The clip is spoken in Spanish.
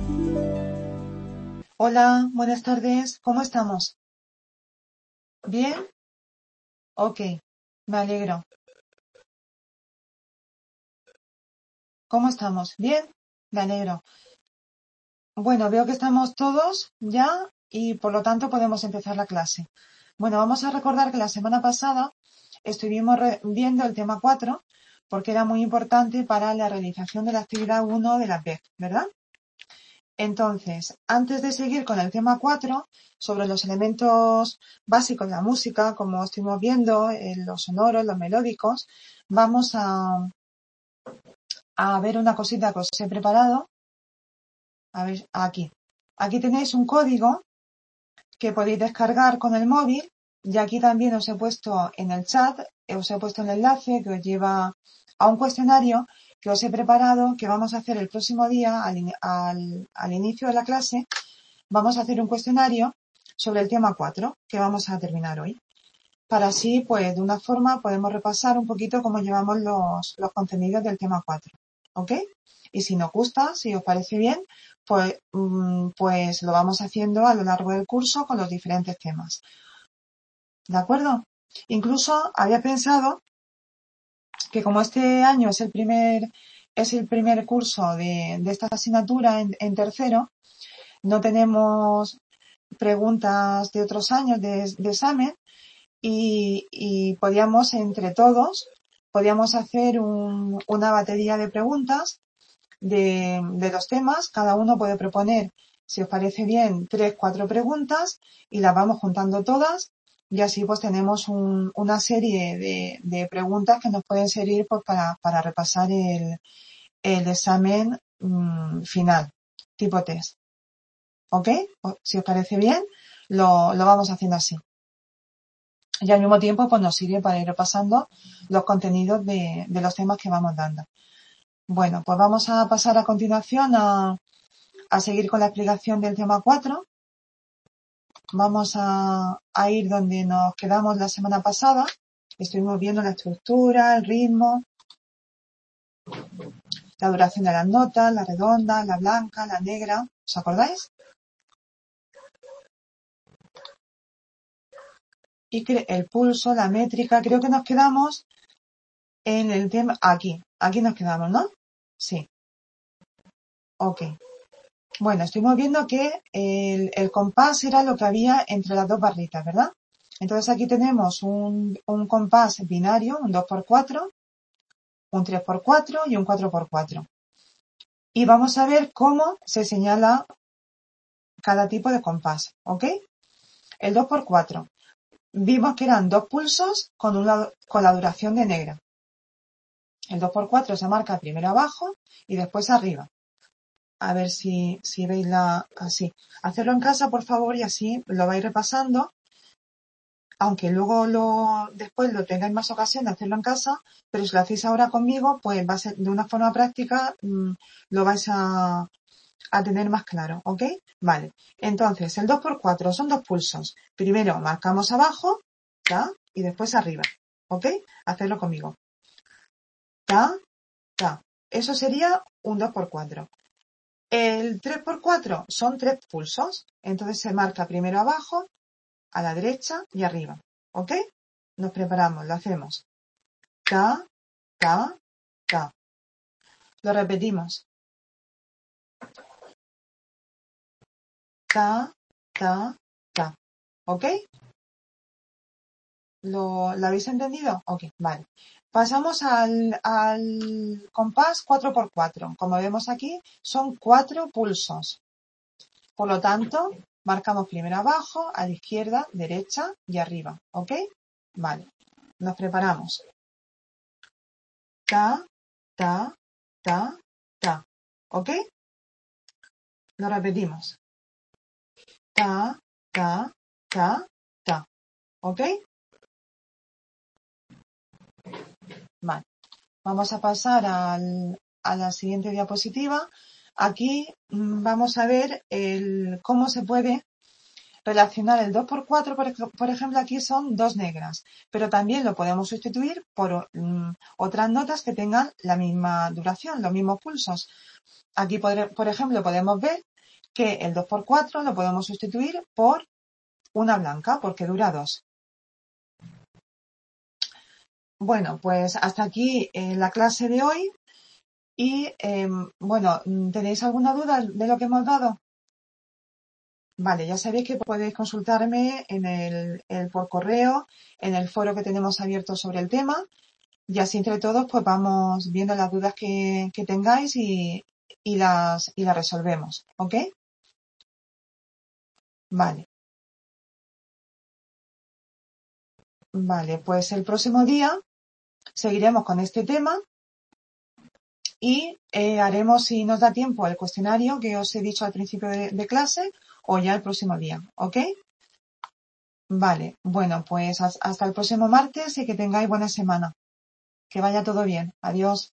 Hola, buenas tardes. ¿Cómo estamos? ¿Bien? Ok, me alegro. ¿Cómo estamos? ¿Bien? Me alegro. Bueno, veo que estamos todos ya y por lo tanto podemos empezar la clase. Bueno, vamos a recordar que la semana pasada estuvimos viendo el tema 4 porque era muy importante para la realización de la actividad 1 de la PEC, ¿verdad? Entonces, antes de seguir con el tema 4, sobre los elementos básicos de la música, como estuvimos viendo, los sonoros, los melódicos, vamos a ver una cosita que os he preparado. A ver, aquí. Aquí tenéis un código que podéis descargar con el móvil y aquí también os he puesto en el chat, os he puesto el enlace que os lleva a un cuestionario que os he preparado, que vamos a hacer el próximo día al inicio de la clase. Vamos a hacer un cuestionario sobre el tema 4 que vamos a terminar hoy. Para así, pues, de una forma podemos repasar un poquito cómo llevamos los contenidos del tema 4. ¿Ok? Y si nos gusta, si os parece bien, pues lo vamos haciendo a lo largo del curso con los diferentes temas. ¿De acuerdo? Incluso había pensado que como este año es el primer curso de esta asignatura en tercero, no tenemos preguntas de otros años de examen y podíamos entre todos, podíamos hacer una batería de preguntas de los temas. Cada uno puede proponer, si os parece bien, 3, 4 preguntas y las vamos juntando todas y así pues tenemos una serie de preguntas que nos pueden servir pues, para repasar el examen final, tipo test. ¿Ok? Si os parece bien, lo vamos haciendo así. Y al mismo tiempo pues nos sirve para ir repasando los contenidos de los temas que vamos dando. Bueno, pues vamos a pasar a continuación a seguir con la explicación del tema 4. Vamos a ir donde nos quedamos la semana pasada. Estuvimos viendo la estructura, el ritmo, la duración de las notas, la redonda, la blanca, la negra. ¿Os acordáis? Y el pulso, la métrica. Creo que nos quedamos en el tema aquí. Aquí nos quedamos, ¿no? Sí. Ok. Bueno, estuvimos viendo que el compás era lo que había entre las dos barritas, ¿verdad? Entonces aquí tenemos un compás binario, un 2x4, un 3x4 y un 4x4. Y vamos a ver cómo se señala cada tipo de compás, ¿ok? El 2x4. Vimos que eran dos pulsos con la duración de negra. El 2x4 se marca primero abajo y después arriba. A ver si veis así. Hacerlo en casa, por favor, y así lo vais repasando. Aunque luego después lo tengáis más ocasión de hacerlo en casa, pero si lo hacéis ahora conmigo, pues va a ser de una forma práctica, lo vais a tener más claro, ¿ok? Vale. Entonces, el 2x4 son dos pulsos. Primero marcamos abajo, ta, y después arriba, ¿ok? Hacerlo conmigo. Ta, ta. Eso sería un 2x4. El 3x4 son tres pulsos. Entonces se marca primero abajo, a la derecha y arriba, ¿ok? Nos preparamos, lo hacemos. Ta, ta, ta. Lo repetimos. Ta, ta, ta. ¿Ok? ¿Lo habéis entendido? Ok, vale. Pasamos al compás 4x4. Como vemos aquí, son 4 pulsos. Por lo tanto, marcamos primero abajo, a la izquierda, derecha y arriba. ¿Ok? Vale. Nos preparamos. Ta, ta, ta, ta. ¿Ok? Lo repetimos. Ta, ta, ta, ta. ¿Ok? Vale. Vamos a pasar a la siguiente diapositiva. Aquí vamos a ver cómo se puede relacionar el 2x4, por ejemplo, aquí son dos negras, pero también lo podemos sustituir por otras notas que tengan la misma duración, los mismos pulsos. Aquí, por ejemplo, podemos ver que el 2×4 lo podemos sustituir por una blanca, porque dura 2. Bueno, pues hasta aquí la clase de hoy. Y, bueno, ¿tenéis alguna duda de lo que hemos dado? Vale, ya sabéis que podéis consultarme por correo, en el foro que tenemos abierto sobre el tema, y así entre todos pues vamos viendo las dudas que tengáis y las resolvemos, ¿ok? Vale, vale, pues el próximo día seguiremos con este tema y haremos, si nos da tiempo, el cuestionario que os he dicho al principio de clase o ya el próximo día, ¿ok? Vale, bueno, pues hasta el próximo martes y que tengáis buena semana. Que vaya todo bien. Adiós.